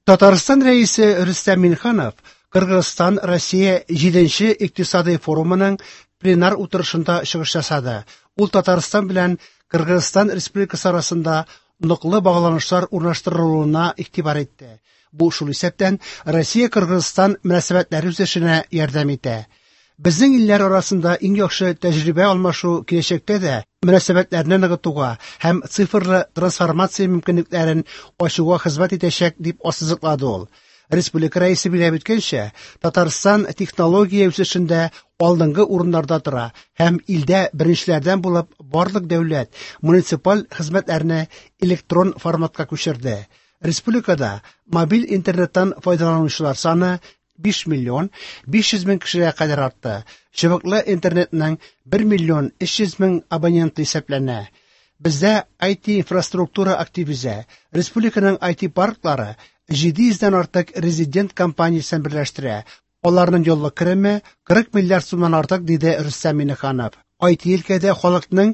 Татарстан рәисе Рөстәм Минханов Кыргызстан-Россия 7-нче икътисади форумының пленар утырышында чыгыш ясады. Ул Татарстан белән Кыргызстан Республикасы арасында ныклы багланышлар урнаштырылуына игътибар итте. Бу шул исәптән Россия-Кыргызстан мөнәсәбәтләре үсешенә ярдәм итә. Безнең илләр арасында иң яхшы тәҗрибә алмашу киләчәктә дә мөнәсәбәтләрне ныгытуга һәм цифрлы трансформация мөмкинлекләрен ачуга хезмәт итәчәк дип ассызыклады ул. Республика рәисе белеп үткәнчә, Татарстан технология үсешендә алдынгы урыннарда тора һәм илдә беренчеләрдән булып барлык дәүләт, муниципаль хезмәтләрне электрон форматка күчерде. Республикада мобиль интернеттан файдаланучылар саны 5 миллион 500 мең кешегә кадәр артты. Чыбыклы интернетның 1 миллион 300 мең абоненты исәпләнә. Бездә IT-инфраструктура актив үсә. Республиканың IT-парклары 700-дән артык резидент компаниясын берләштерә. Аларның еллык кереме 40 миллиард сумнан артык, диде Рөстәм Минханов. IT өлкәдә халыкның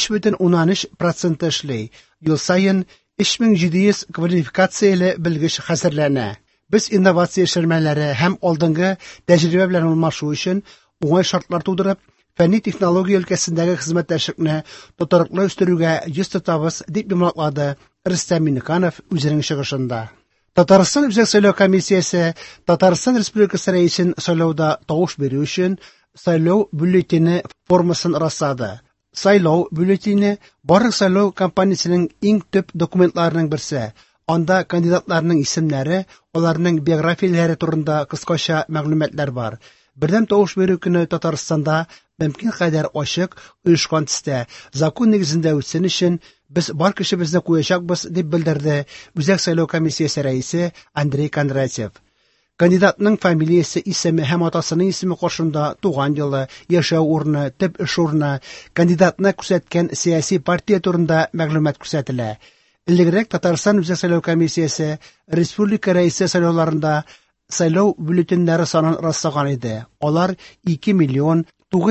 3,13% эшли. Ел саен 3700 квалификацияле белгеч хәзерләнә. Без инновация эшелмәләре һәм алдынгы тәҗрибә белән алмашу өчен уңай шартлар тудырып, фәнни технология өлкәсендәге хезмәттәшлекне тотарыклы үстерүгә йөз тотабыз, дип йомгаклады Рөстәм Минханов үзенең чыгышында. Татарстан Үзәк сайлау комиссиясе Татарстан Республикасы рәисен сайлауда тавыш бирү өчен сайлау бюллетене формасын раслады. Сайлау бюллетене барлык сайлау кампаниясенең иң төп документларының берсе. Анда кандидатларның исемнәре, аларның биографияләре турында кыскача мәгълүматлар бар. Бердәм тавыш бирү көне Татарстанда мөмкин кадәр ачык, оешкан төстә, закон нигезендә үтсен өчен без бар кешебезне куячакбыз, дип белдерде Үзәк сайлау комиссиясе рәисе Андрей Кондратьев. Кандидатның фамилиясе, исеме һәм атасының исеме каршында туган елы, яшәү урыны, төп эш урыны, кандидатны күрсәткән сияси партия турында мәгълүмат күрсәтелә. Элегрәк Татарстан Үзәк сайлау комиссиясе республика рәисе сайлауларында сайлау бюллетеннәре санын раслаган иде. Алар 2 миллион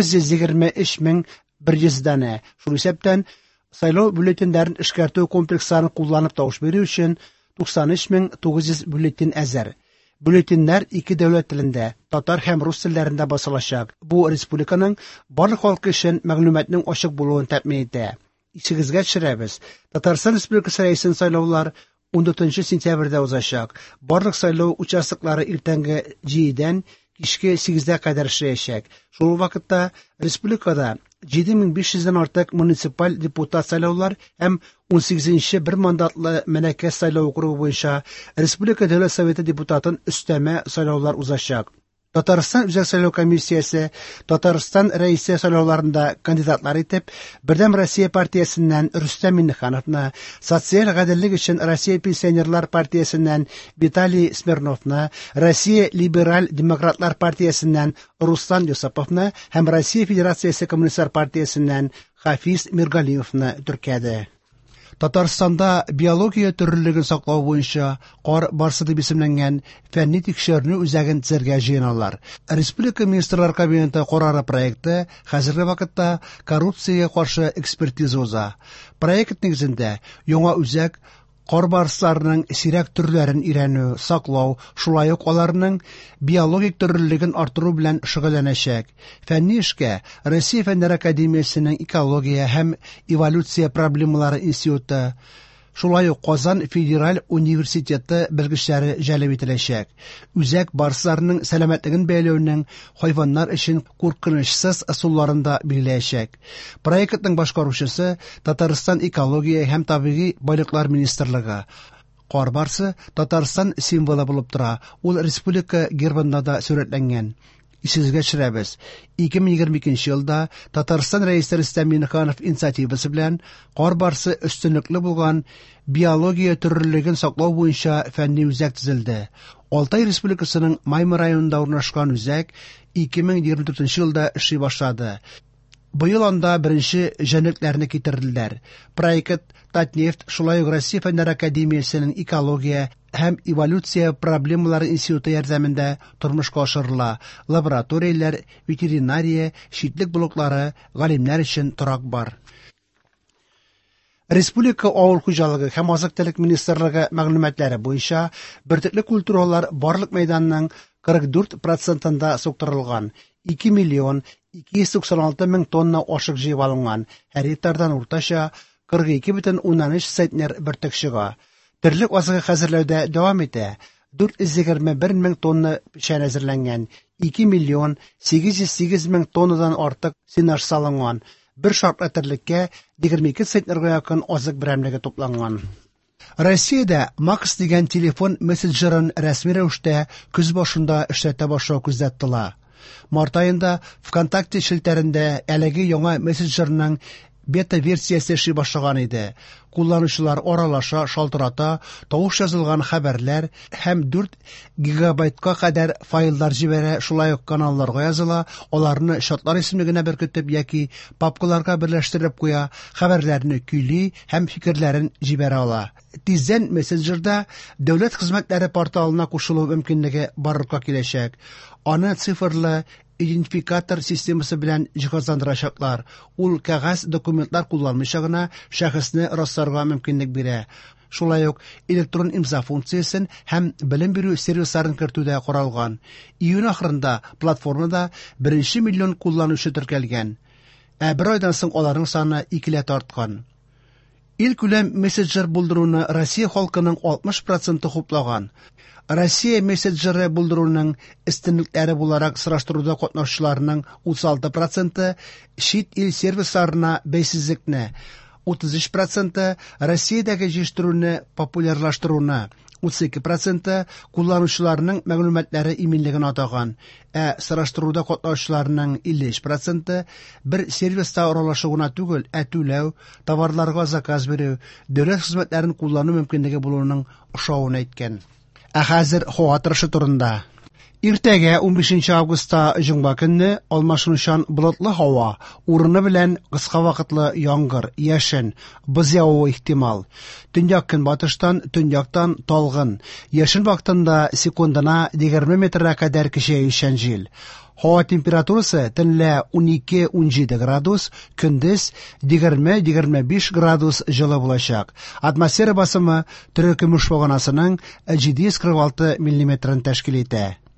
923 мең 100 дана. Шул исәптән сайлау бюллетеннәрен эшкәртү комплексларын кулланып тавыш бирү өчен 93 мең 900 бюллетен әзер. Бюллетеннәр 2 дәүләт телендә, татар һәм рус телләрендә басылачак. Бу республиканың барлык халкы өчен мәгълүматның ачык булуын тәэмин итә. Исегезгә төшерәбез. Татарстан Республикасы рәисен сайлаулар 14 сентябрьдә узачак. Барлык сайлау участоклары иртәнге 7-дән кичке 8-дә кадәр эшләячәк. Шул вакытта республикада 7500-дән артык муниципаль депутат сайлаулар һәм 18-нче бер мандатлы Мәнәкәс сайлау округы буенча Республика Дәүләт Советы депутатын өстәмә сайлаулар узачак. Татарстан Үзәк сайлау комиссиясе Татарстан рәисе сайлауларында кандидатлар итеп Бердәм Россия партиясеннән Рөстәм Минхановны, Социаль гаделлек өчен Россия пенсионерлар партиясеннән Виталий Смирновны, Россия либераль демократлар партиясеннән Руслан Юсуповны һәм Россия Федерациясе коммунистлар партиясеннән Хафиз Миргалиевны теркәде. Татарстанда биология төрлелеген саклау буенча кар барсы дип исемләнгән фәнни тикшеренү үзәген төзергә җыеналар. Республика министрлар кабинеты карары проекты хәзерге вакытта коррупциягә каршы экспертиза уза. Проект нигезендә яңа үзәк кар барсларының сирәк төрләрен өйрәнү, саклау, шулай ук аларның биологик төрлелеген артыру белән шөгыльләнәчәк. Фәнни эшкә Россия Фәннәр академиясенең экология һәм эволюция проблемалары институты, шулай ук Казан федераль университеты белгечләре җәлеп ителәчәк. Үзәк барсларның сәламәтлеген бәяләүнең хайваннар өчен куркынычсыз ысулларында билгеләячәк. Проектның башкаручысы Татарстан экология һәм табигый байлыклар министрлыгы. Кар барсы Татарстан символы булып тора. Ул республика гербында да сурәтләнгән. Исегезгә төшерәбез. 2022 елда Татарстан рәисе Рөстәм Минханов инициативасы белән кар барсы өстенлекле булган биология төрлелеген саклау буенча фәнни үзәк төзелде. Алтай Республикасының Маймы районында урнашкан үзәк 2024 елда эшли башлады. Быел анда беренче җәнлекләрне китерделәр. Проект Татнефть, шулай ук Россия Фәннәр академиясенең экология һәм эволюция проблемалары институты ярдәмендә тормышка ашырыла. Лабораторияләр, ветеринария, читлек блоклары, галимнәр өчен торак бар. Республика авыл хуҗалыгы һәм азык-төлек министрлыгы мәгълүматлары буенча, бертөрле культуралар барлык мәйданның 44%-ында суктырылган. 2 миллион 296 мең тонна ашык җыеп алынган. Һәр гектардан уртача 42,13 центнер бертөк чыга. Терлек азыгы хәзерләүдә дәвам итә. 421 мең тонна печән әзерләнгән. 2 миллион 808 мең тоннадан артык сенаж салынган. Бер шартлы терлеккә 22 центнерга якын азык берәмлеге тупланган. Россиядә Макс дигән телефон мессенджерын рәсми рәвештә көз башында эшләтә башлау күздә тотыла. Март аенда ВКонтакте челтәрендә әлеге яңа мессенджерның бета-версиясе эшли башлаган иде. Кулланучылар аралаша, шалтырата, тавыш язылган хәбәрләр һәм 4 гигабайтка кадәр файллар җибәрә, шулай ук каналларга языла, аларны шатлар исемлегенә беркетеп яки папкаларга берләштереп куя, хәбәрләрне көйли һәм фикерләрен җибәрә ала. Тиздән мессенджерда дәүләт хезмәтләре порталына кушылу мөмкинлеге барлыкка киләчәк. Аны цифрлы идентификатор системасы белән җиһазландырачаклар. Ул кәгазь документлар кулланмыйча гына шәхесне расларга мөмкинлек бирә. Шулай ук электрон имза функциясен һәм белем бирү сервисларын кертүдә каралган. Июнь ахырында платформада 1 миллион кулланучы теркәлгән. Бер айдан соң аларның саны 2 арткан. Илкүләм мессенджер булдыруны Россия халкының 60% хуплаган. Россия мессенджеры булдыруның истинлекләре буларак сораштыруда катнашучыларның 36% чит ил сервисларына бәйсезлекне, 33% Россиядәге җитештерүне популярлаштыруны, 32% кулланучыларның мәгълүматлары иминлеген атаган. Сораштыруда катнашучыларның 53% бер сервиста аралашуына түгел, түләү, товарларга заказ бирү, дәүләт хезмәтләрен куллану мөмкинлеге булуының ошавын әйткән. Хәзер һава торышы турында. Иртәгә 15 августта җомга көнне алмашынучан болытлы һава, урыны белән кыска вакытлы яңгыр, яшен, боз явуы ихтимал. Төньяк көнбатыштан, төньяктан талгын, яшен вакытында секундына 20 метрга кадәр көчәючән җил. Һава температурасы төнлә 12-17 градус, көндез 20-25 градус җылы булачак. Атмосфера басымы төрек көмеш баганасының 746 мм тәшкил итә.